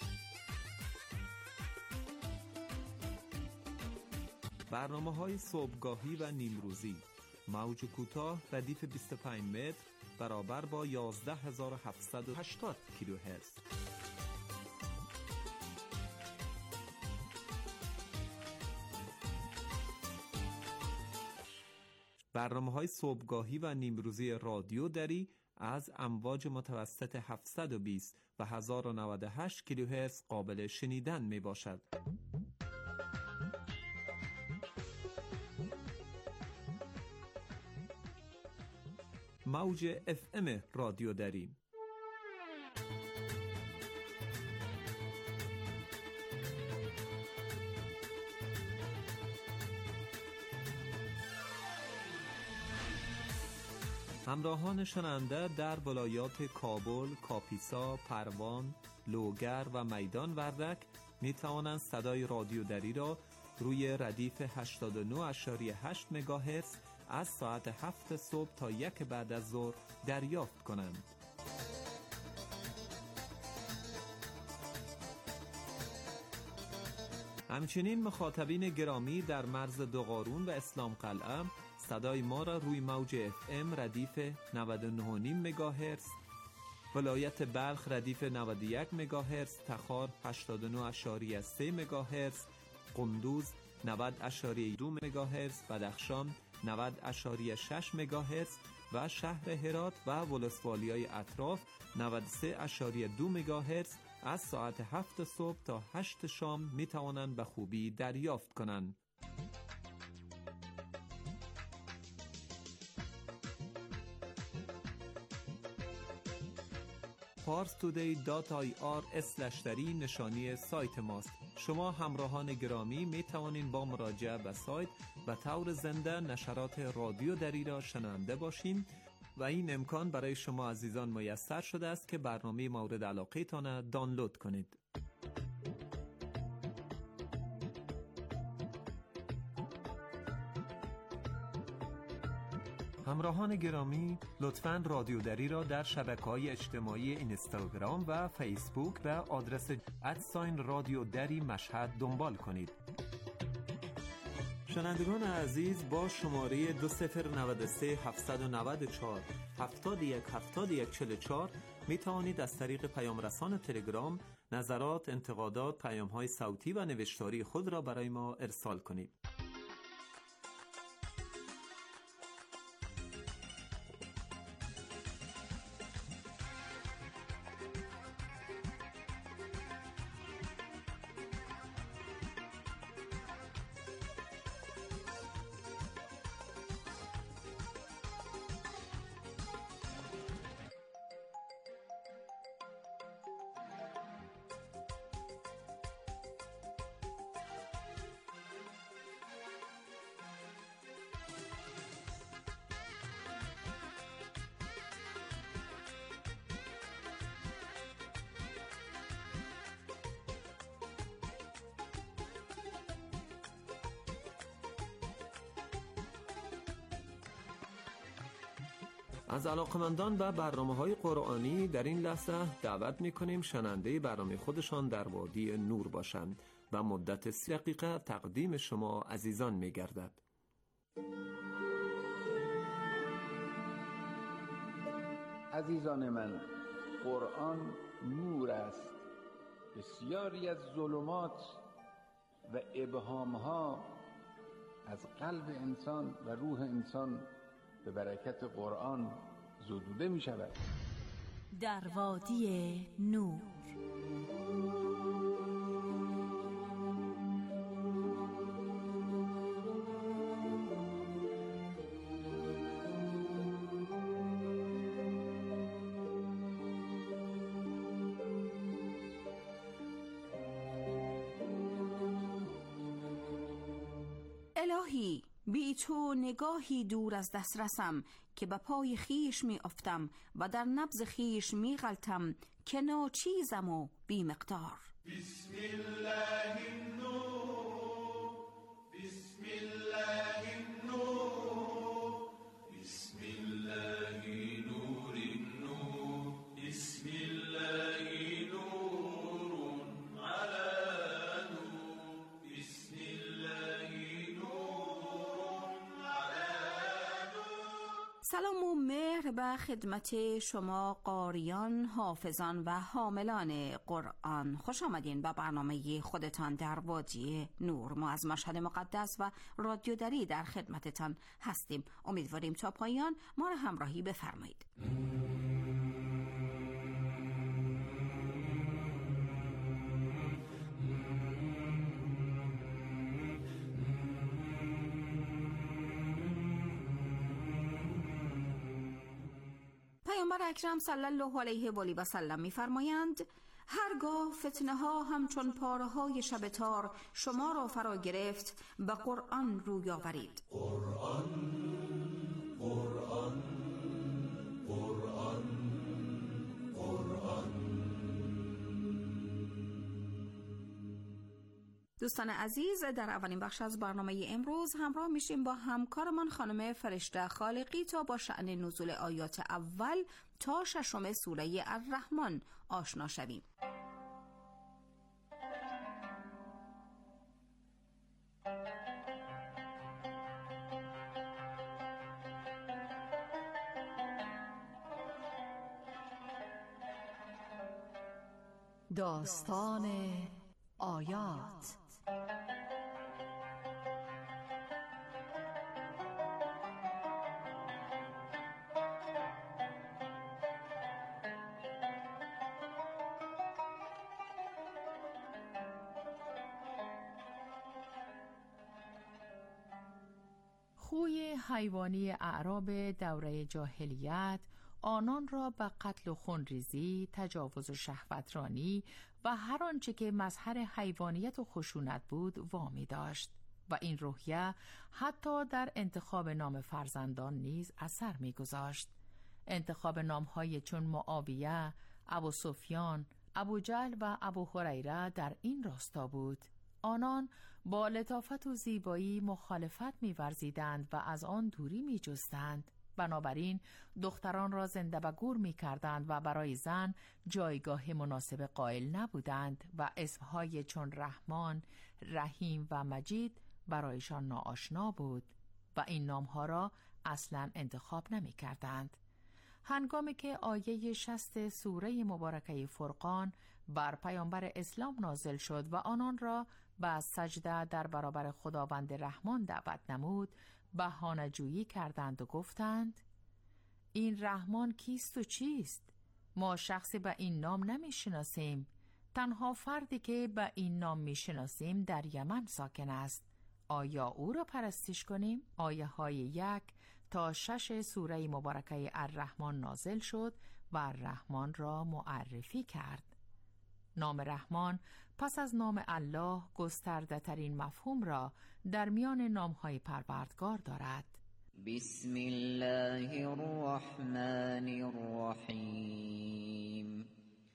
برنامه‌های صبحگاهی و نیمروزی، موج کوتاه ردیف 25 متر برابر با 11780 کیلوهرتز. برنامه‌های صبحگاهی و نیمروزی رادیو دری از امواج متوسط 720 و 1098 کیلوهرتز قابل شنیدن می باشد. موج FM رادیو دری. همراهان شنونده در ولایات کابل، کاپیسا، پروان، لوگر و میدان وردک می توانند صدای رادیو دری را روی ردیف 89.8 مگاهرتز از ساعت 7 صبح تا 1 بعد از ظهر دریافت کنند. همچنین مخاطبین گرامی در مرز دوقارون و اسلام قلعه صدای ما را روی موج FM ردیف 99.5 مگاهرتز، ولایت بلخ ردیف 91 مگاهرتز، تخار 89.3 مگاهرتز، قندوز 90.2 مگاهرتز، بدخشان 90.6 مگاهرتز و شهر هرات و ولسوالیای اطراف 93.2 مگاهرتز از ساعت 7 صبح تا 8 شام می توانند به خوبی دریافت کنند. parstoday.ir/dari نشانی سایت ماست. شما همراهان گرامی می توانید با مراجعه به سایت و طور زنده نشرات رادیو دری را شنونده باشین و این امکان برای شما عزیزان میسر شده است که برنامه مورد علاقه تان دانلود کنید. همراهان گرامی لطفاً رادیو دری را در شبکه‌های اجتماعی اینستاگرام و فیسبوک به آدرس @رادیو دری مشهد دنبال کنید. شنوندگان عزیز، با شماره 2093 794 71 71 44 می توانید از طریق پیام رسان تلگرام نظرات، انتقادات، پیام‌های صوتی و نوشتاری خود را برای ما ارسال کنید. از علاقمندان به برنامه‌های قرآنی در این لحظه دعوت می‌کنیم شنونده برنامه خودشان در وادی نور باشند و مدت 30 دقیقه تقدیم شما عزیزان می‌گردد. عزیزان من، قرآن نور است بسیاری از ظلمات و ابهامها از قلب انسان و روح انسان به برکت قرآن زدوده می شود. در وادی نور. الهی، بی تو نگاهی دور از دسترسم که به پای خیش می افتم و در نبض خیش می غلطم که ناچیزم و بی مقدار. بسم الله النور، بسم الله النور، بسم الله نور النور، بسم الله نور على نور، بسم الله نور على نور. سلام و مهر به خدمت شما قاریان، حافظان و حاملان قرآن. خوش آمدین به برنامه خودتان در وادی نور. ما از مشهد مقدس و رادیو دری در خدمتتان هستیم. امیدواریم تا پایان ما را همراهی بفرمایید. پیامبر اکرم صلی الله علیه و آله و سلم می‌فرمایند هرگاه فتنه ها همچون پاره های شب تار شما را فرا گرفت به قرآن روی آورید. قرآن قرآن قرآن قرآن. دوستان عزیز، در اولین بخش از برنامه امروز همراه میشیم با همکارمان خانم فرشته خالقی تا با شأن نزول آیات اول تا 6 سوره الرحمن آشنا شویم. داستان آیات. خوی حیوانی اعراب دوره جاهلیت آنان را به قتل و خونریزی، تجاوز و شهوترانی و هر آنچه که مظهر حیوانیت و خشونت بود وامی داشت و این روحیه حتی در انتخاب نام فرزندان نیز اثر می‌گذاشت. انتخاب نام‌های چون معاویه، ابو سفیان، ابو جهل و ابو هریره در این راستا بود. آنان با لطافت و زیبایی مخالفت می‌ورزیدند و از آن دوری می‌جستند. بنابراین دختران را زنده و گور می‌کردند و برای زن جایگاه مناسب قائل نبودند و اسمهای چون رحمان، رحیم و مجید برایشان ناآشنا بود و این نامها را اصلاً انتخاب نمی‌کردند. هنگامی که آیه 60 سوره مبارکه فرقان بر پیامبر اسلام نازل شد و آنان را به سجده در برابر خداوند رحمان دعوت نمود، بهانه‌جویی کردند و گفتند این رحمان کیست و چیست؟ ما شخصی به این نام نمی‌شناسیم. تنها فردی که به این نام می‌شناسیم در یمن ساکن است. آیا او را پرستش کنیم؟ آیه های 1 تا 6 سوره مبارکه الرحمن نازل شد و الرحمن را معرفی کرد. نام رحمان پس از نام الله گسترده ترین مفهوم را در میان نام‌های پروردگار دارد. بسم الله الرحمن الرحیم.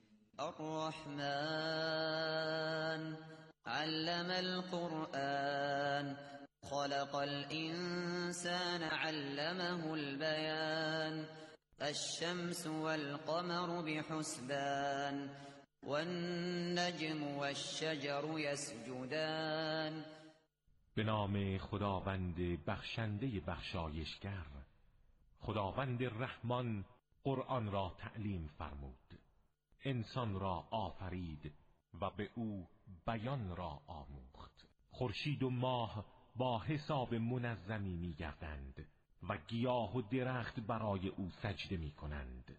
الرحمن علم القرآن خلق الانسان علمه البیان الشمس والقمر بحسبان والنجم والشجر یسجدان. به نام خداوند بخشنده بخشایشگر. خداوند رحمان قرآن را تعلیم فرمود. انسان را آفرید و به او بیان را آموخت. خورشید و ماه با حساب منظمی می‌گردند و گیاه و درخت برای او سجده می‌کنند.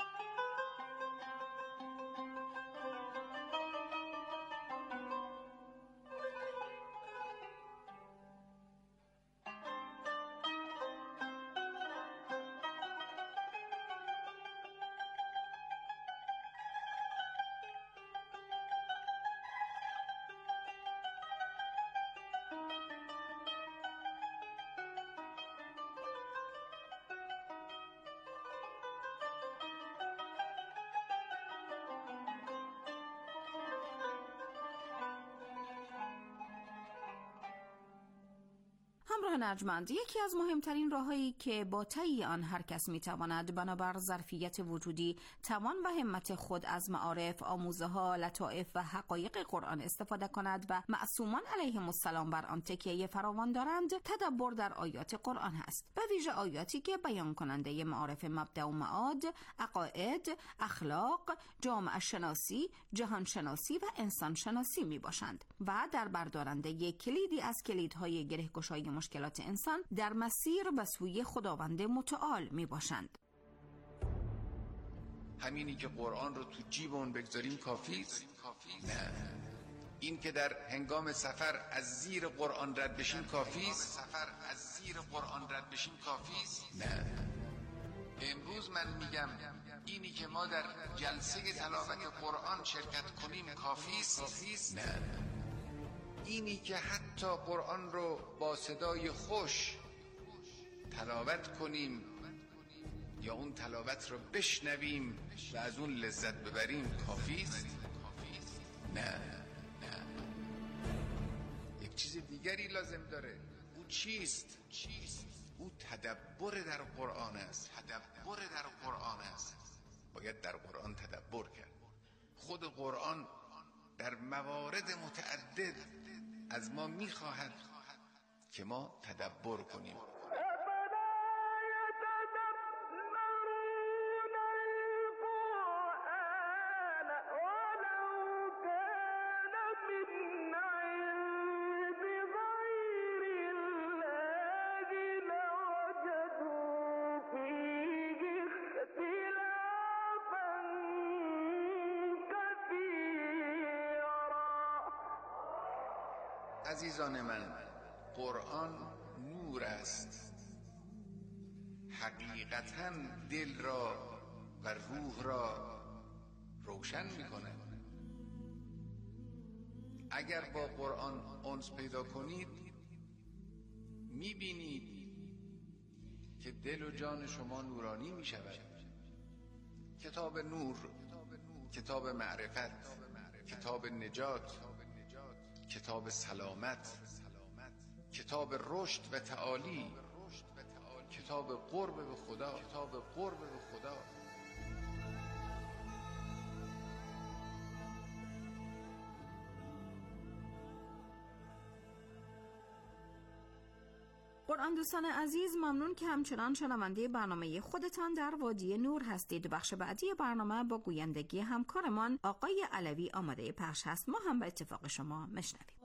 همراه ارجمند، یکی از مهمترین راه‌هایی که با طی آن هر کس می‌تواند بنابر ظرفیت وجودی توان و همت خود از معارف، آموزه‌ها، لطائف و حقایق قرآن استفاده کند و معصومان علیهم السلام بر آن تکیه فراوان دارند، تدبر در آیات قرآن است، به ویژه آیاتی که بیان کننده معارف مبدأ و معاد، عقاید، اخلاق، جامعه شناسی، جهان شناسی و انسان شناسی میباشند و در بردارنده کلیدی از کلیدهای گره‌گشای مشکلات انسان در مسیر به سوی خداوند متعال می باشند. همینی که قرآن رو تو جیبمون بگذاریم کافیست؟ نه. این که در هنگام سفر از زیر قرآن رد بشیم کافیست؟ نه. امروز من میگم اینی که ما در جلسه تلاوت قرآن شرکت کنیم کافیست؟ نه. اینی که حتی قرآن رو با صدای خوش تلاوت کنیم یا اون تلاوت رو بشنویم و از اون لذت ببریم کافیست؟ نه. یک چیز دیگری لازم داره. او چیست؟ او تدبر در قرآن است. باید در قرآن تدبر کرد. خود قرآن در موارد متعدد از ما میخواهد که ما تدبر کنیم. عزیزان من، قرآن نور است، حقیقتاً دل را و روح را روشن می‌کند. اگر با قرآن انس پیدا کنید می‌بینید که دل و جان شما نورانی می‌شود. کتاب نور، کتاب معرفت، کتاب نجات، کتاب سلامت، کتاب رشد و تعالی، کتاب قرب به خدا. قرآن دوستان عزیز، ممنون که همچنان شنونده برنامه خودتان در وادی نور هستید. بخش بعدی برنامه با گویندگی همکارمان آقای علوی آماده پخش هست. ما هم به اتفاق شما مشنویم.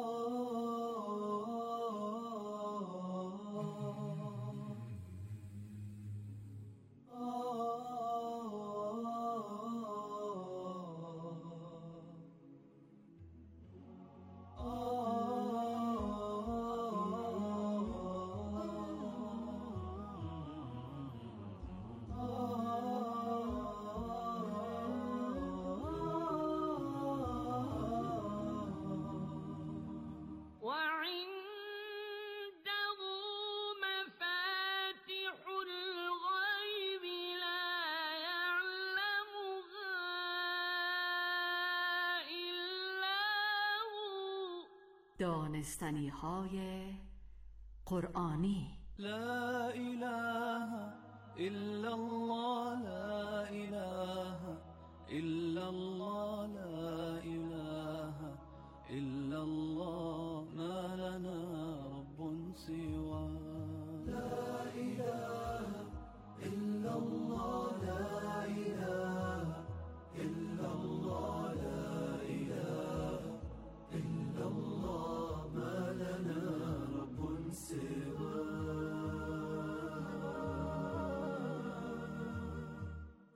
دانستنی‌های قرآنی. لا اله الا الله، لا اله الا الله، لا اله الا الله، ما لنا رب سواه. لا اله الا الله، لا اله الا الله، لا اله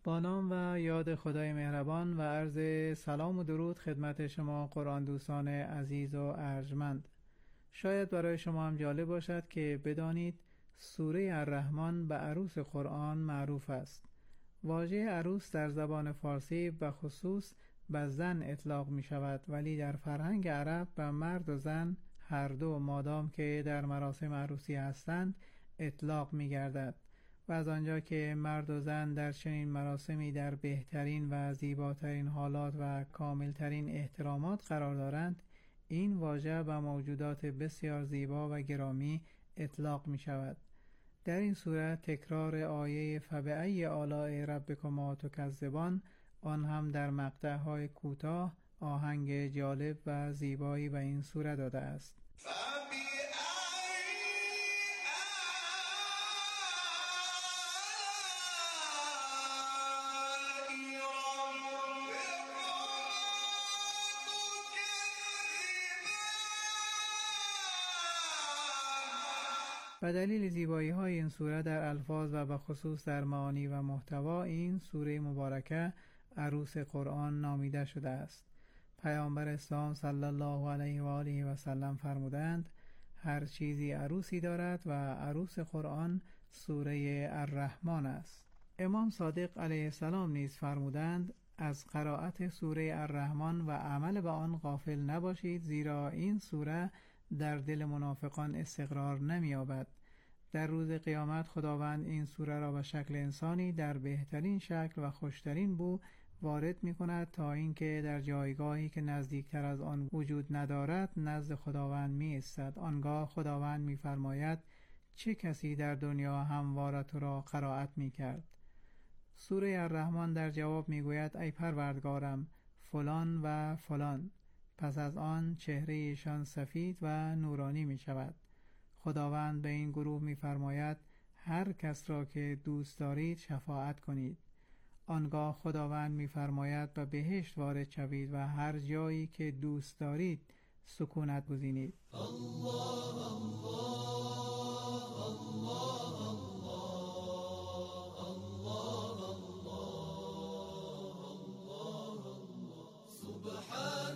با نام و یاد خدای مهربان و عرض سلام و درود خدمت شما قرآن دوستان عزیز و ارجمند. شاید برای شما هم جالب باشد که بدانید سوره الرحمن به عروس قرآن معروف است. واژه عروس در زبان فارسی به خصوص به زن اطلاق می شود، ولی در فرهنگ عرب به مرد و زن هر دو مادام که در مراسم عروسی هستند اطلاق می گردد. و از آنجا که مرد و زن در چنین مراسمی در بهترین و زیباترین حالات و کاملترین احترامات قرار دارند، این واژه به موجودات بسیار زیبا و گرامی اطلاق می شود. در این صورت تکرار آیه فبأی آلاء ربکما تکذبان، آن هم در مقطع‌های کوتاه، آهنگ جالب و زیبایی به این سوره داده است. به دلیل زیبایی های این سوره در الفاظ و به خصوص در معانی و محتوا، این سوره مبارکه عروس قرآن نامیده شده است. پیامبر اسلام صلی الله علیه و آله و سلم فرمودند هر چیزی عروسی دارد و عروس قرآن سوره الرحمن است. امام صادق علیه السلام نیز فرمودند از قرائت سوره الرحمن و عمل به آن غافل نباشید، زیرا این سوره در دل منافقان استقرار نمی‌یابد. در روز قیامت خداوند این سوره را به شکل انسانی در بهترین شکل و خوشترین بو وارد می‌کند تا اینکه در جایگاهی که نزدیکتر از آن وجود ندارد نزد خداوند می‌ایستد. آنگاه خداوند می‌فرماید چه کسی در دنیا همواره تو را قرائت می‌کرد؟ سوره الرحمن در جواب می‌گوید ای پروردگارم فلان و فلان. پس از آن چهره ایشان سفید و نورانی می شود. خداوند به این گروه می فرماید هر کس را که دوست دارید شفاعت کنید. آنگاه خداوند می فرماید به بهشت وارد شوید و هر جایی که دوست دارید سکونت گزینید. الله الله الله الله سبحان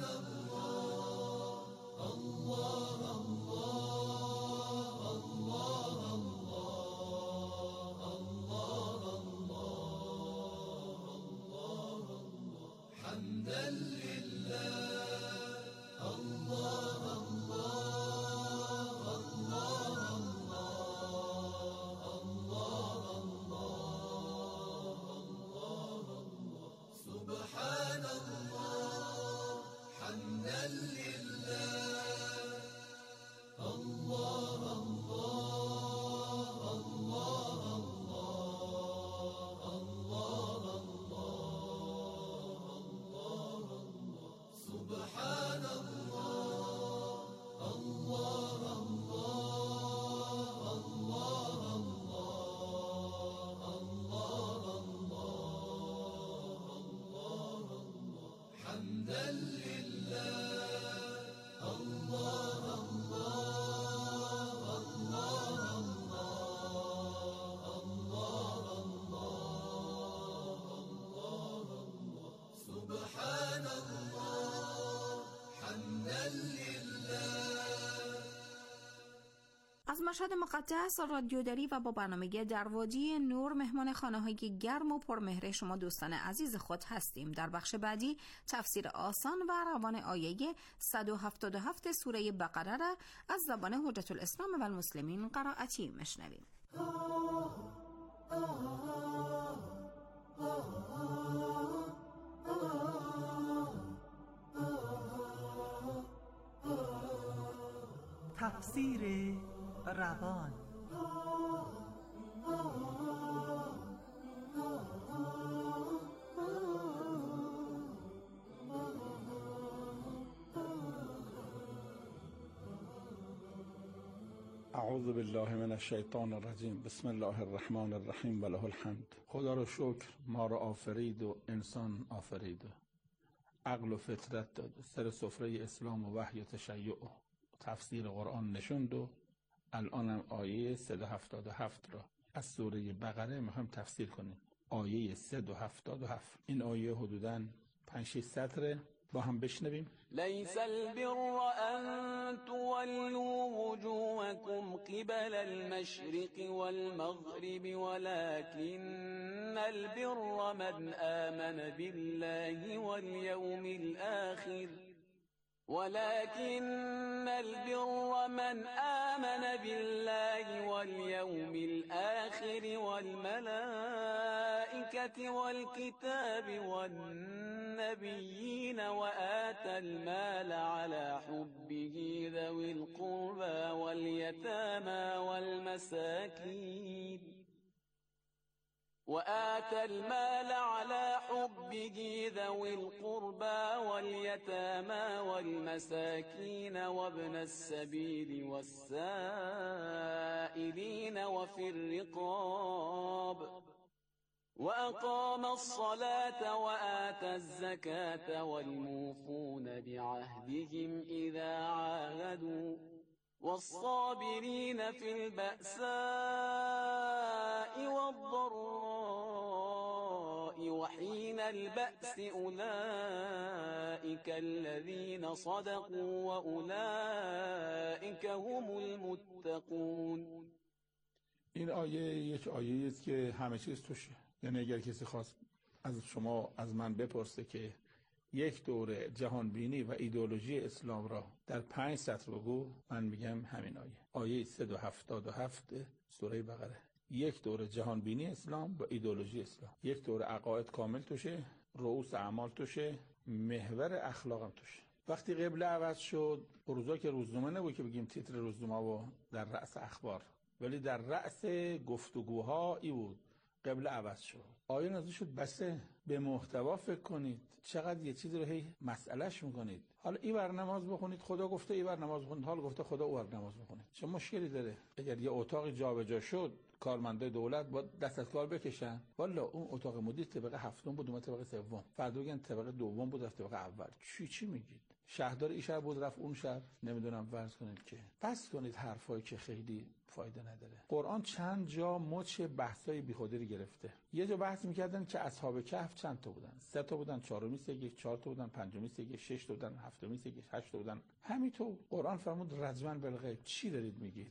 از مشهد مقدس رادیودری و با برنامه در وادی نور مهمان خانه‌های گرم و پرمهر شما دوستان عزیز خود هستیم. در بخش بعدی تفسیر آسان و روان آیه 177 سوره بقره را از زبان حجت الاسلام و المسلمین قرائتی مشنویم. تفسیر روان. اعوذ بالله من الشیطان الرجیم. بسم الله الرحمن الرحیم و له الحمد. خدا رو شکر ما رو آفرید و انسان آفرید، عقل و فطرت داد، سر سفره اسلام و وحی و تشیع و تفسیر قرآن نشوند و الان هم آیه 177 را از سوره بقره میخوایم تفسیر کنیم. آیه 377. این آیه حدوداً 5-6 سطره، با هم بشنویم. لیس البر ان تولوا وجوهكم قبل المشرق والمغرب ولكن البر من آمن بالله واليوم الآخر ولكن البر من آمن بالله واليوم الآخر والملائكة والكتاب والنبيين وآتى المال على حبه ذوي القربى واليتامى والمساكين وآتى المال على حبه ذوي القربى واليتامى والمساكين وابن السبيل والسائلين وفي الرقاب وأقام الصلاة وآتى الزكاة والموفون بعهدهم إذا عاهدوا والصابرين في البأساء والضراء وحين البأس أولئك الذين صدقوا وأولئك هم المتقون. این آیه یک آیه است که همه چیز توشه. یعنی اگر کسی خواست از شما از من بپرسه که یک دوره جهانبینی و ایدئولوژی اسلام را در 5 سطر بگو، من میگم همین آیه 377 سوره بقره. یک دوره جهانبینی اسلام و ایدئولوژی اسلام، یک دوره عقاید کامل توشه، رؤوس اعمال توشه، محور اخلاق هم توشه. وقتی قبله عوض شد، روزا که روزنامه نبود که بگیم تیتر روزنامه و در رأس اخبار، ولی در رأس گفتگوها ای بود قبله عوض شد. آیه نازل شد بسه به محتوا فکر کنید، چقدر یه چیزی رو هی مسئلهش میکنید. حالا این ور نماز بخونید، خدا گفته این ور نماز بخونید، حالا گفته خدا اون ور نماز بخونید. چه مشکلی داره؟ اگر یه اتاقی جابجا شد، کارمندای دولت با دست از کار بکشن، والا اون اتاق مدیر طبقه 7 بود اومد طبقه 3، فردا بگن طبقه 2 بود رفت طبقه اول. چی میگید؟ شهردار این شهر بود رفت اون شهر، نمیدونم فرض کنید که. بس کنید حرفایی که خیلی فایده نداره. قرآن چند جا مچ بحثای بیخودی گرفته. یه جا بحث میکردن که اصحاب کهف چند تا بودن؟ 3 تا بودن، 4می سگک، 4 تا بودن، 5می سگک، 6 تا بودن، 7می سگک، 8 تا بودن. همینطور قرآن فرمود رجمن بالغیب. چی دارید میگید؟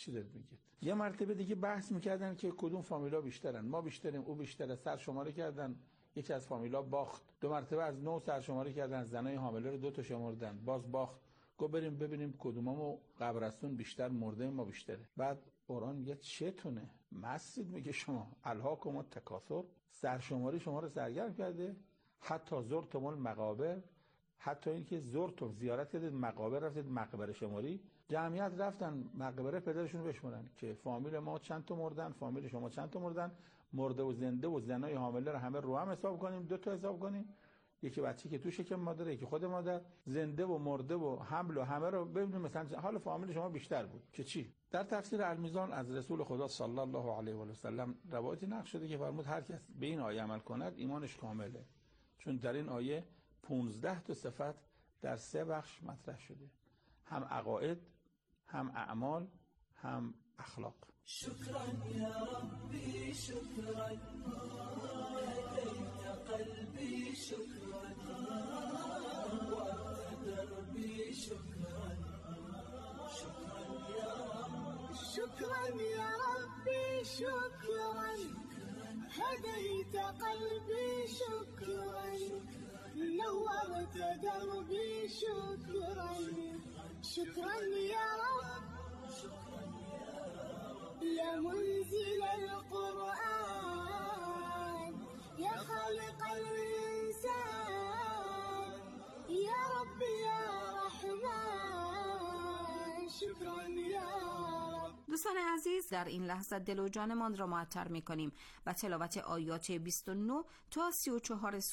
یه مرتبه دیگه بحث میکردن که کدوم فامیلا بیشترن، ما بیشتریم او بیشتره، سرشماری کردن، یکی از فامیلا باخت. 2 مرتبه از 9 سرشماری کردن، زنای حامله رو 2 تا شمردن، باز باخت. گفت بریم ببینیم کدوممو قبرستون بیشتر مرده ما بیشتره. بعد قرآن میگه چتونه؟ مسجد میگه شما الهاکم التکاثر، سرشماری شما رو سرگرم کرده، حتی زرتم المقابر، حتی اینکه زرتم زیارت کردید مقابر، رفتید مقبره شماری. جمعیت رفتن مقبره پدرشون رو بشمرن که فامیل ما چند تا مردن، فامیل شما چند تا مردن، مرده و زنده و زنای حامله رو همه رو هم حساب کنیم، 2 تا حساب کنیم، یکی بچه که تو شکم مادر، یکی خود مادر، زنده و مرده و حمل و همه رو ببینیم مثلا حال فامیل شما بیشتر بود که چی. در تفسیر المیزان از رسول خدا صلی الله علیه و سلم روایتی نقل شده که فرمود هر کس به این آیه عمل کند ایمانش کامله، چون در این آیه 15 تا صفت در 3 بخش مطرح شده، هم عقاید، هم اعمال، هم اخلاق. شكرا يا ربي شكرا هديت قلبي شكرا وارتد دربي شكرا شكرا يا رب شكرا يا ربي شكرا هديت قلبي شكرا نورت دربي شكرا شكرا يا رب يا منزل القرآن يا خالق الإنسان يا رب يا رحمن شكرا يا رب. دوستان عزیز، در این لحظه دل و جانمان را معطر می‌کنیم و تلاوت آیات 29 تا 34